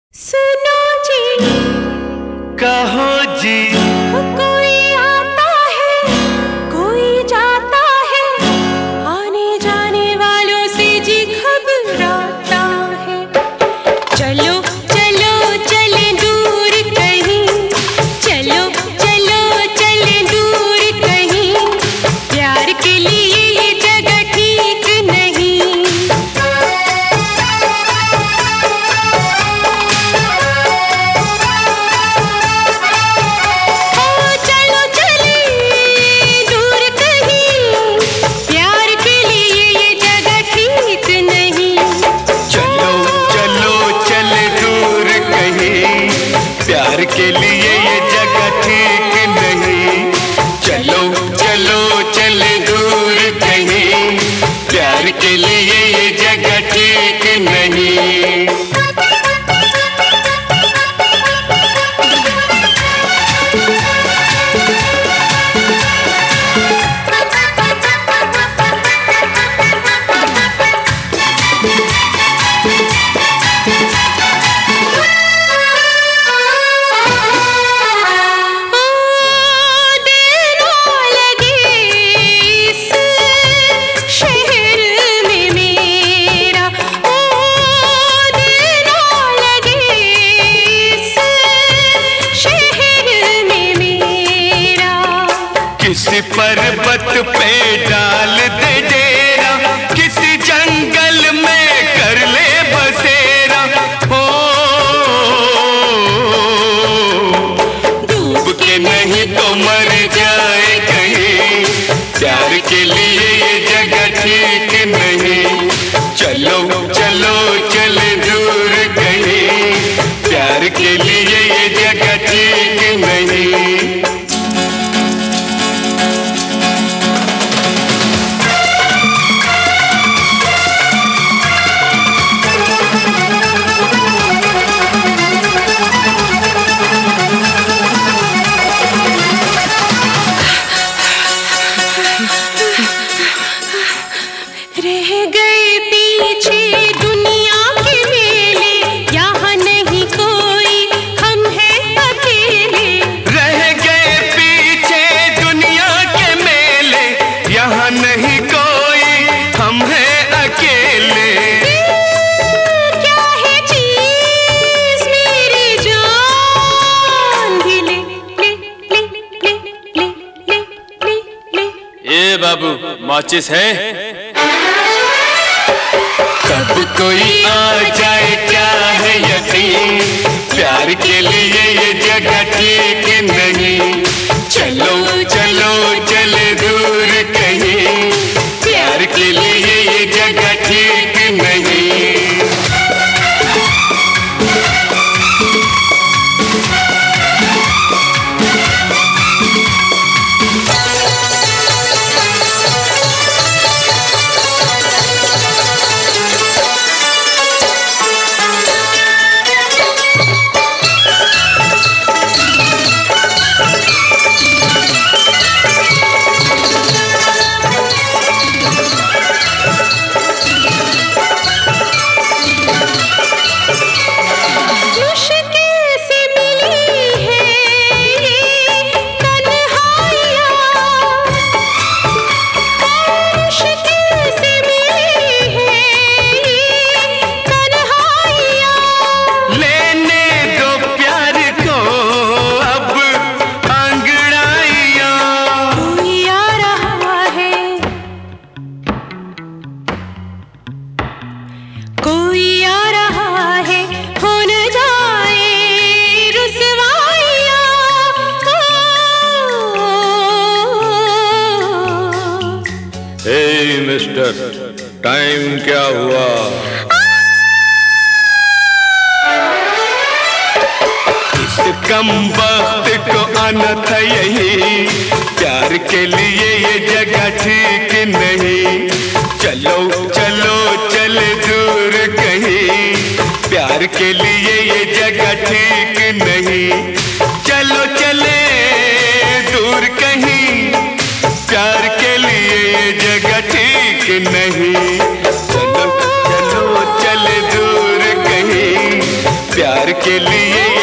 सुनो जी, कहो जी। कोई आता है कोई जाता है, आने जाने वालों से जी घबराता है। चलो चलो चले दूर कहीं, चलो चलो चले दूर कहीं, प्यार के लिए ये जगह ठीक नहीं। प्यार के लिए ये जगह ठीक नहीं। चलो चलो चले दूर कहीं, प्यार के लिए ये जगह ठीक नहीं। किसी पर्वत पे डाल दे डेरा, किसी जंगल में कर ले बसेरा। हो डूब के नहीं तो मर जाए कहीं, प्यार के लिए ये जगह ठीक नहीं। चलो चलो चले दूर कहीं, प्यार के लिए ये जगह ठीक नहीं। रह गए पीछे दुनिया के मेले, यहाँ नहीं कोई हम हैं अकेले। रह गए पीछे दुनिया के मेले, यहाँ नहीं कोई हम हैं अकेले। क्या है चीज़ मेरी जान भी ले ले ले ले ले ले ले ले। ए बाबू, माचिस है? कब कोई आ जाए क्या है यकीन, प्यार के लिए ये जगह ठीक नहीं। चलो चलो चले दूर कहीं, प्यार के लिए ये जगह ठीक नहीं। कोई आ रहा है, हो न जाए रुसवाइयाँ। ए मिस्टर, टाइम क्या हुआ? इस कम वक्त को आना था यही, प्यार के लिए ये जगह ठीक नहीं। चलो चलो चले दूर कहीं, प्यार के लिए ये जगह ठीक नहीं। चलो चले दूर कहीं, प्यार के लिए ये जगह ठीक नहीं। चलो चलो चले दूर कहीं, प्यार के लिए